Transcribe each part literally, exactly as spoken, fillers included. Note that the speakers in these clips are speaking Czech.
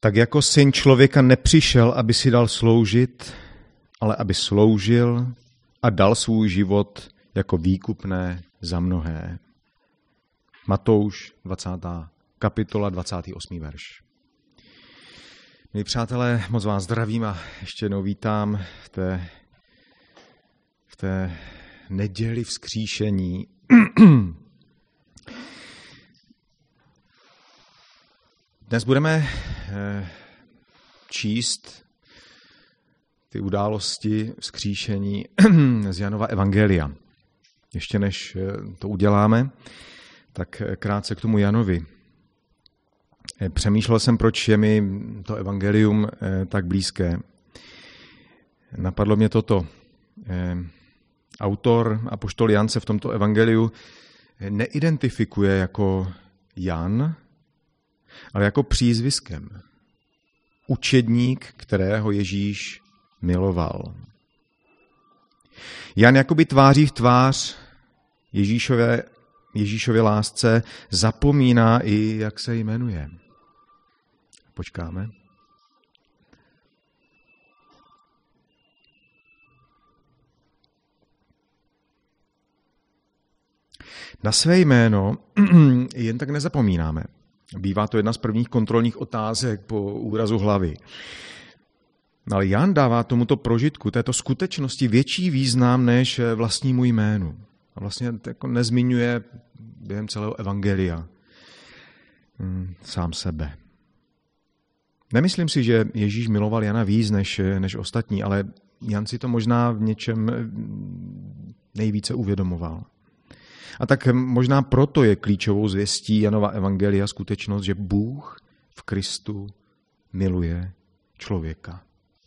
Tak jako syn člověka nepřišel, aby si dal sloužit, ale aby sloužil a dal svůj život jako výkupné za mnohé. Matouš, dvacátá kapitola, dvacátý osmý verš. Milí přátelé, moc vás zdravím a ještě jednou vítám v té, v té neděli vzkříšení. Dnes budeme číst ty události vzkříšení z Janova evangelia. Ještě než to uděláme, tak krátce k tomu Janovi. Přemýšlel jsem, proč je mi to evangelium tak blízké. Napadlo mě toto. Autor apoštol Jan se v tomto evangeliu neidentifikuje jako Jan, ale jako přízviskem. Učedník, kterého Ježíš miloval. Jan jakoby tváří v tvář Ježíšové, Ježíšově lásce zapomíná i, jak se jmenuje. Počkáme. Na své jméno jen tak nezapomínáme. Bývá to jedna z prvních kontrolních otázek po úrazu hlavy. Ale Jan dává tomuto prožitku, této skutečnosti větší význam než vlastnímu jménu. A vlastně jako nezmiňuje během celého evangelia sám sebe. Nemyslím si, že Ježíš miloval Jana víc než, než ostatní, ale Jan si to možná v něčem nejvíce uvědomoval. A tak možná proto je klíčovou zvěstí Janova evangelia skutečnost, že Bůh v Kristu miluje člověka.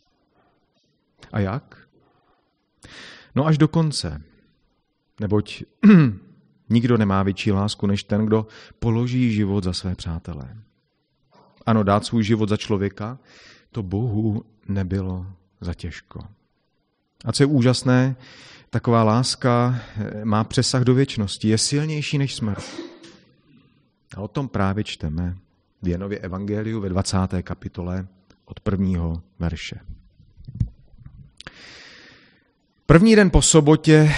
A jak? No až do konce. Neboť nikdo nemá větší lásku než ten, kdo položí život za své přátelé. Ano, dát svůj život za člověka, to Bohu nebylo za těžko. A co je úžasné, taková láska má přesah do věčnosti, je silnější než smrt. A o tom právě čteme v Janově evangeliu ve dvacáté kapitole od prvního verše. První den po sobotě,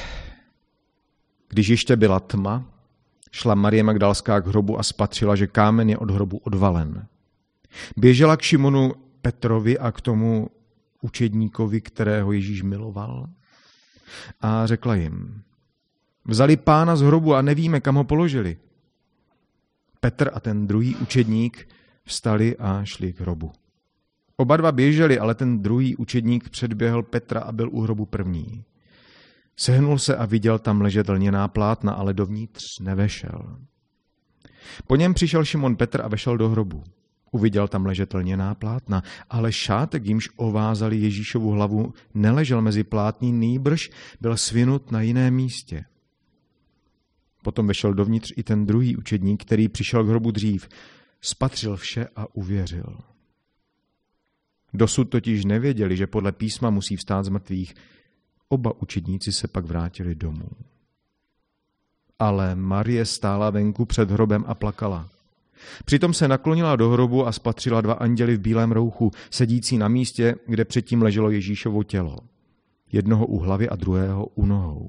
když ještě byla tma, šla Marie Magdalská k hrobu a spatřila, že kámen je od hrobu odvalen. Běžela k Šimonu Petrovi a k tomu učedníkovi, kterého Ježíš miloval, a řekla jim, vzali Pána z hrobu a nevíme, kam ho položili. Petr a ten druhý učedník vstali a šli k hrobu. Oba dva běželi, ale ten druhý učedník předběhl Petra a byl u hrobu první. Sehnul se a viděl tam ležet lněná plátna, ale dovnitř nevešel. Po něm přišel Šimon Petr a vešel do hrobu. Uviděl tam ležet lněná plátna, ale šátek, jímž ovázali Ježíšovu hlavu, neležel mezi plátní, nýbrž byl svinut na jiném místě. Potom vešel dovnitř i ten druhý učedník, který přišel k hrobu dřív, spatřil vše a uvěřil. Dosud totiž nevěděli, že podle písma musí vstát z mrtvých. Oba učedníci se pak vrátili domů. Ale Marie stála venku před hrobem a plakala. Přitom se naklonila do hrobu a spatřila dva anděly v bílém rouchu, sedící na místě, kde předtím leželo Ježíšovo tělo. Jednoho u hlavy a druhého u nohou.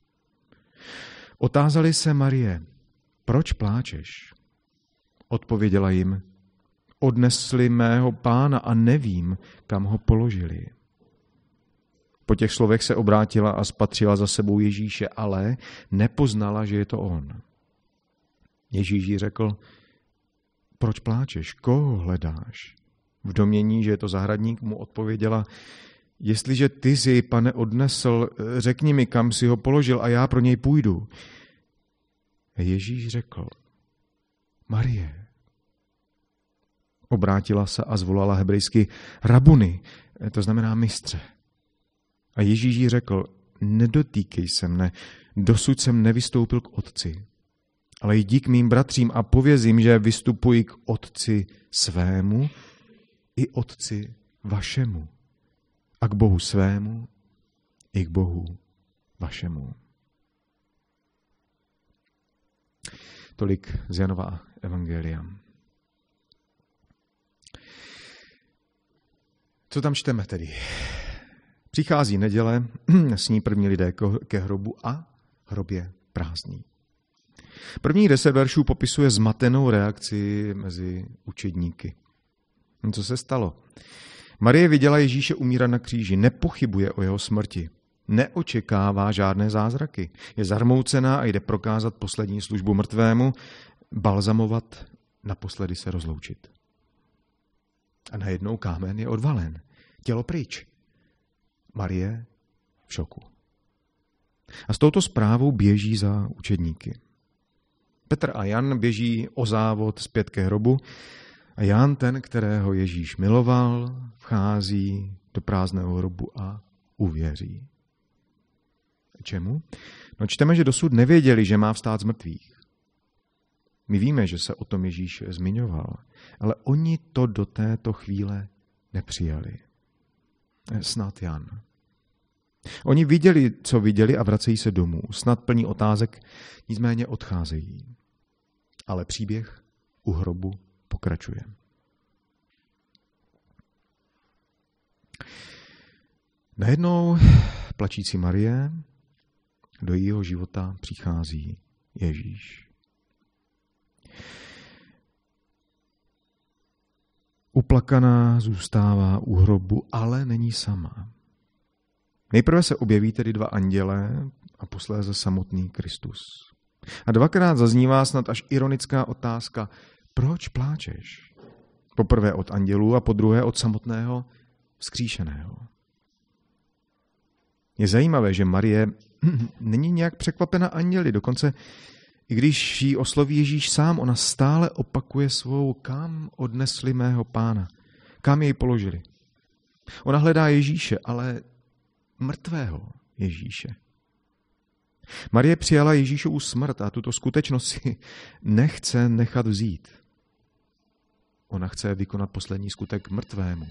Otázali se Marie, proč pláčeš? Odpověděla jim, odnesli mého Pána a nevím, kam ho položili. Po těch slovech se obrátila a spatřila za sebou Ježíše, ale nepoznala, že je to on. Ježíš jí řekl, proč pláčeš, koho hledáš? V domnění, že je to zahradník, mu odpověděla, jestliže ty jsi jej, Pane, odnesl, řekni mi, kam si ho položil a já pro něj půjdu. Ježíš řekl, Marie. Obrátila se a zvolala hebrejsky rabuni, to znamená mistře. A Ježíš jí řekl, nedotýkej se mne, dosud jsem nevystoupil k Otci. Ale jdi k mým bratřím a pověz jim, že vystupuji k Otci svému i Otci vašemu. A k Bohu svému i k Bohu vašemu. Tolik z Janova evangelia. Co tam čteme tedy? Přichází neděle, sní první lidé ke hrobu a hrob je prázdný. První deset veršů popisuje zmatenou reakci mezi učedníky. Co se stalo? Marie viděla Ježíše umírat na kříži, nepochybuje o jeho smrti, neočekává žádné zázraky, je zarmoucená a jde prokázat poslední službu mrtvému, balzamovat, naposledy se rozloučit. A najednou kámen je odvalen, tělo pryč. Marie v šoku. A s touto zprávou běží za učedníky. Petr a Jan běží o závod zpět ke hrobu a Jan, ten, kterého Ježíš miloval, vchází do prázdného hrobu a uvěří. Čemu? No čteme, že dosud nevěděli, že má vstát z mrtvých. My víme, že se o tom Ježíš zmiňoval, ale oni to do této chvíle nepřijali. Snad Jan. Oni viděli, co viděli a vracejí se domů. Snad plní otázek, nicméně odcházejí. Ale příběh u hrobu pokračuje. Najednou plačící Marie, do jejího života přichází Ježíš. Uplakaná zůstává u hrobu, ale není sama. Nejprve se objeví tedy dva andělé a posléze samotný Kristus. A dvakrát zaznívá snad až ironická otázka, proč pláčeš? Poprvé od andělů a podruhé od samotného vzkříšeného. Je zajímavé, že Marie není nějak překvapena anděli, dokonce i když jí osloví Ježíš sám, ona stále opakuje svou, kam odnesli mého pána, kam jej položili. Ona hledá Ježíše, ale mrtvého Ježíše. Marie přijala Ježíšovu smrt a tuto skutečnost si nechce nechat vzít. Ona chce vykonat poslední skutek mrtvému.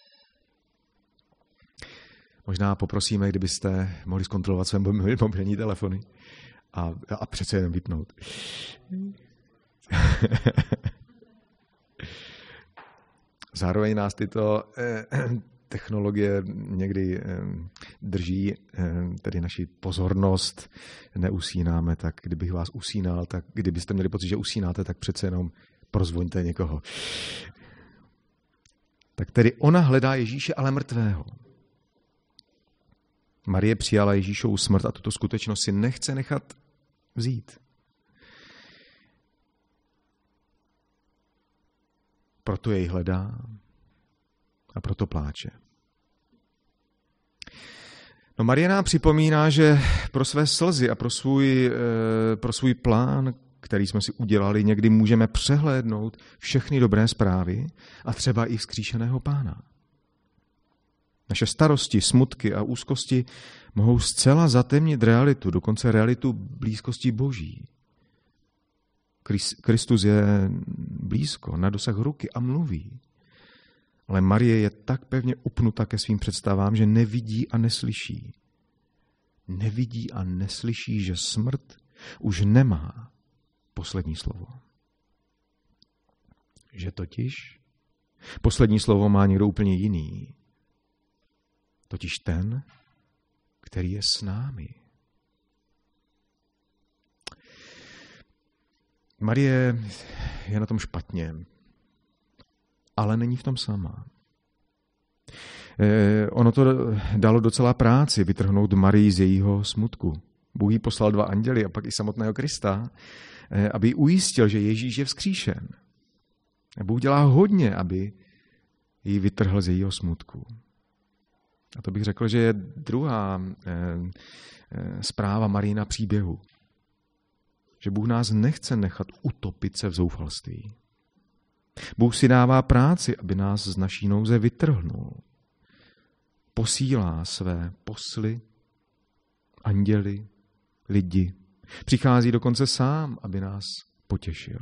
Možná poprosíme, kdybyste mohli zkontrolovat své mobilní telefony a, a přece jen vypnout. Zároveň nás tyto eh, technologie někdy eh, drží, eh, tedy naši pozornost, neusínáme, tak kdybych vás usínal, tak kdybyste měli pocit, že usínáte, tak přece jenom prozvoňte někoho. Tak tedy ona hledá Ježíše, ale mrtvého. Marie přijala Ježíšovu smrt a tuto skutečnost si nechce nechat vzít. Proto jej hledá a proto pláče. No Marie nám připomíná, že pro své slzy a pro svůj, pro svůj plán, který jsme si udělali, někdy můžeme přehlédnout všechny dobré zprávy a třeba i vzkříšeného Pána. Naše starosti, smutky a úzkosti mohou zcela zatemnit realitu, dokonce realitu blízkosti Boží. Kristus je blízko, na dosah ruky a mluví. Ale Marie je tak pevně upnuta ke svým představám, že nevidí a neslyší. Nevidí a neslyší, že smrt už nemá poslední slovo. Že totiž poslední slovo má někdo úplně jiný. Totiž ten, který je s námi. Marie je na tom špatně, ale není v tom sama. Ono to dalo docela práci vytrhnout Marii z jejího smutku. Bůh jí poslal dva anděly a pak i samotného Krista, aby ji ujistil, že Ježíš je vzkříšen. Bůh dělá hodně, aby ji vytrhl z jejího smutku. A to bych řekl, že je druhá eh, eh, zpráva Marijina příběhu. Že Bůh nás nechce nechat utopit se v zoufalství. Bůh si dává práci, aby nás z naší nouze vytrhnul. Posílá své posly, anděly, lidi. Přichází dokonce sám, aby nás potěšil.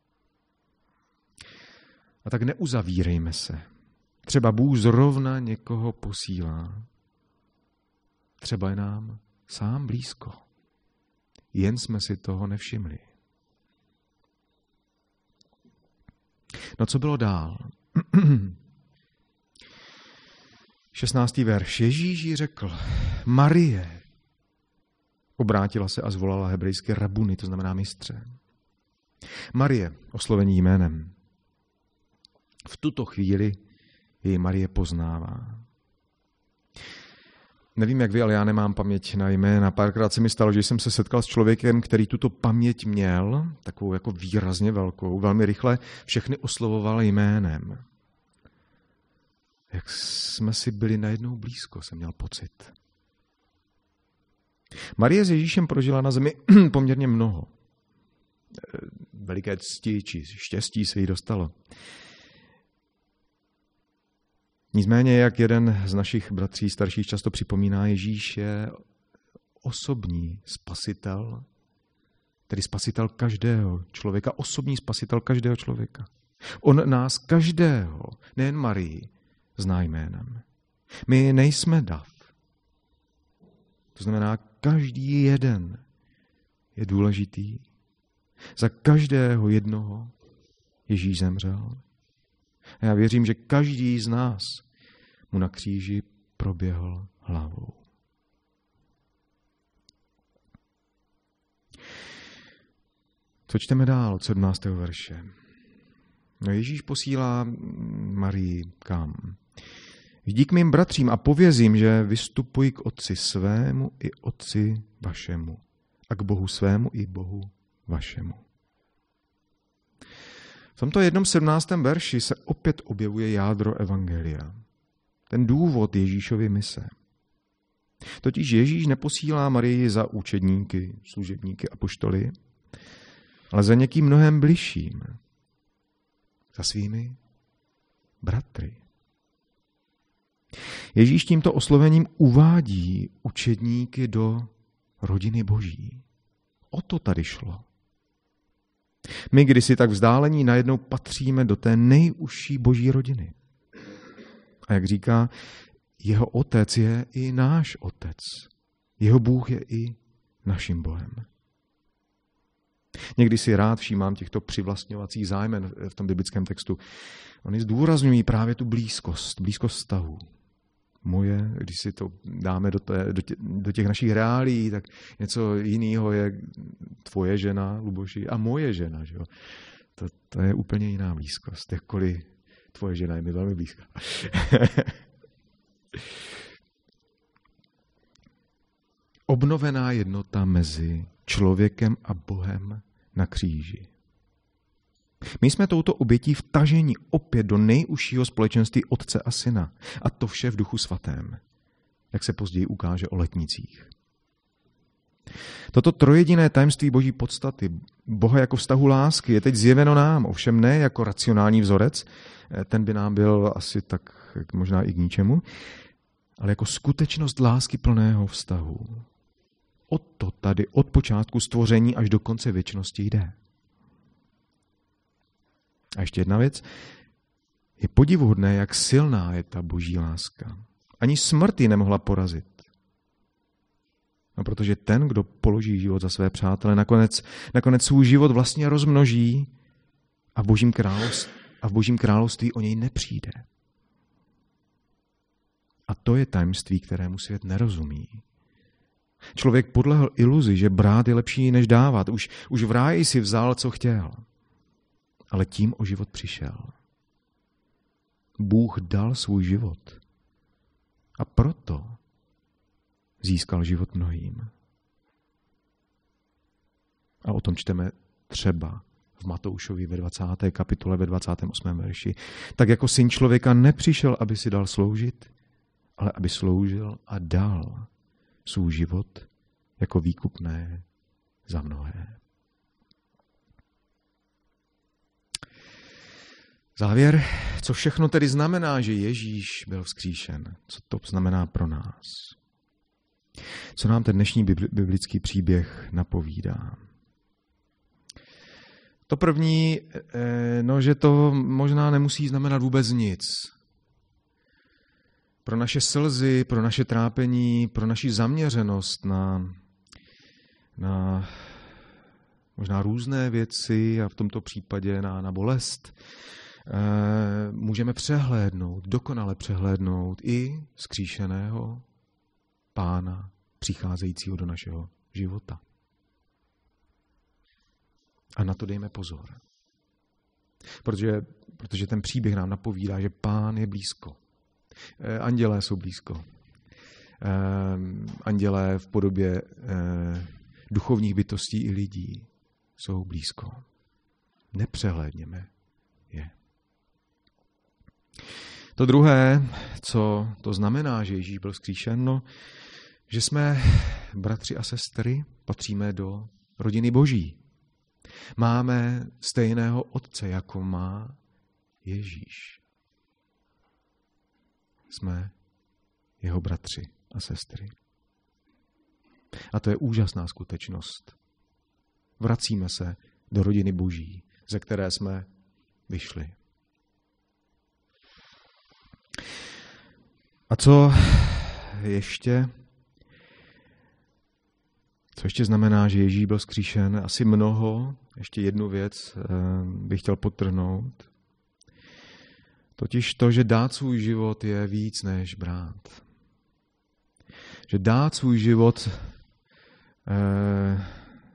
A tak neuzavírejme se. Třeba Bůh zrovna někoho posílá. Třeba je nám sám blízko. Jen jsme si toho nevšimli. No co bylo dál? šestnáctý verš. Ježíš jí řekl, Marie. Obrátila se a zvolala hebrejsky rabuni, to znamená mistře. Marie, oslovení jménem. V tuto chvíli jej Marie poznává. Nevím, jak vy, ale já nemám paměť na jména. Párkrát se mi stalo, že jsem se setkal s člověkem, který tuto paměť měl, takovou jako výrazně velkou, velmi rychle všechny oslovoval jménem. Jak jsme si byli najednou blízko, jsem měl pocit. Marie s Ježíšem prožila na zemi poměrně mnoho. Veliké cti či štěstí se jí dostalo. Nicméně, jak jeden z našich bratří starších často připomíná, Ježíš je osobní spasitel, tedy spasitel každého člověka, osobní spasitel každého člověka. On nás každého, nejen Marii, zná jménem. My nejsme dav. To znamená, každý jeden je důležitý. Za každého jednoho Ježíš zemřel. A já věřím, že každý z nás mu na kříži proběhl hlavou. Co čteme dál od sedmnáctého verše? No Ježíš posílá Marii kam? Jdi k mým bratřím a pověz jim, že vystupuji k otci svému i otci vašemu a k Bohu svému i Bohu vašemu. V tomto jednom sedmnáctém verši se opět objevuje jádro evangelia. Ten důvod Ježíšovy mise. Totiž Ježíš neposílá Marii za učedníky, služebníky, apoštoly, ale za někým mnohem bližším. Za svými bratry. Ježíš tímto oslovením uvádí učedníky do rodiny Boží. O to tady šlo. My kdysi tak vzdálení najednou patříme do té nejužší Boží rodiny. A jak říká, jeho otec je i náš otec. Jeho Bůh je i naším Bohem. Někdy si rád všímám těchto přivlastňovacích zájmen v tom biblickém textu. Oni zdůrazňují právě tu blízkost, blízkost vztahu. Moje, když si to dáme do, té, do, tě, do těch našich reálií, tak něco jiného je tvoje žena, Luboši, a moje žena. Že jo? To, to je úplně jiná blízkost, jakkoliv tvoje žena je mi velmi blízká. Obnovená jednota mezi člověkem a Bohem na kříži. My jsme touto obětí vtaženi opět do nejužšího společenství Otce a Syna. A to vše v Duchu svatém, jak se později ukáže o letnicích. Toto trojjediné tajemství Boží podstaty, Boha jako vztahu lásky, je teď zjeveno nám, ovšem ne jako racionální vzorec, ten by nám byl asi tak možná i k ničemu, ale jako skutečnost lásky plného vztahu. O to tady od počátku stvoření až do konce věčnosti jde. A ještě jedna věc. Je podivuhodné, jak silná je ta Boží láska. Ani smrt ji nemohla porazit. No, protože ten, kdo položí život za své přátele, nakonec, nakonec svůj život vlastně rozmnoží a v Božím království, a v Božím království o něj nepřijde. A to je tajemství, kterému svět nerozumí. Člověk podlehl iluzi, že brát je lepší než dávat. Už, už v ráji si vzal, co chtěl. Ale tím o život přišel. Bůh dal svůj život. A proto získal život mnohým. A o tom čteme třeba v Matoušovi ve dvacáté kapitole ve dvacátém osmém verši. Tak jako syn člověka nepřišel, aby si dal sloužit, ale aby sloužil a dal svůj život jako výkupné za mnohé. Závěr, co všechno tedy znamená, že Ježíš byl vzkříšen? Co to znamená pro nás? Co nám ten dnešní biblický příběh napovídá? To první, no, že to možná nemusí znamenat vůbec nic. Pro naše slzy, pro naše trápení, pro naši zaměřenost na, na možná různé věci a v tomto případě na, na bolest, můžeme přehlédnout, dokonale přehlédnout i vzkříšeného Pána přicházejícího do našeho života. A na to dejme pozor. Protože, protože ten příběh nám napovídá, že Pán je blízko. Andělé jsou blízko. Andělé v podobě duchovních bytostí i lidí jsou blízko. Nepřehlédněme je. To druhé, co to znamená, že Ježíš byl vzkříšen, no, že jsme bratři a sestry, patříme do rodiny Boží. Máme stejného Otce, jako má Ježíš. Jsme jeho bratři a sestry. A to je úžasná skutečnost. Vracíme se do rodiny Boží, ze které jsme vyšli. A co ještě? Co ještě znamená, že Ježíš byl vzkříšen? Asi mnoho. Ještě jednu věc bych chtěl podtrhnout. Totiž to, že dát svůj život je víc než brát. Že dát svůj život eh,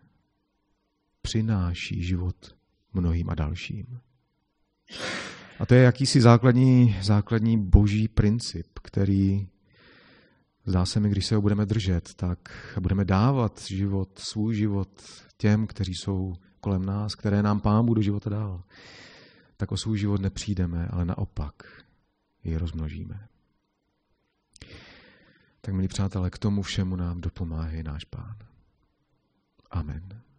přináší život mnohým a dalším. A to je jakýsi základní, základní boží princip, který zdá se mi, když se ho budeme držet, tak budeme dávat život, svůj život těm, kteří jsou kolem nás, které nám Pán Bůh do života dal, tak o svůj život nepřijdeme, ale naopak jej rozmnožíme. Tak, milí přátelé, k tomu všemu nám dopomáhá náš Pán. Amen.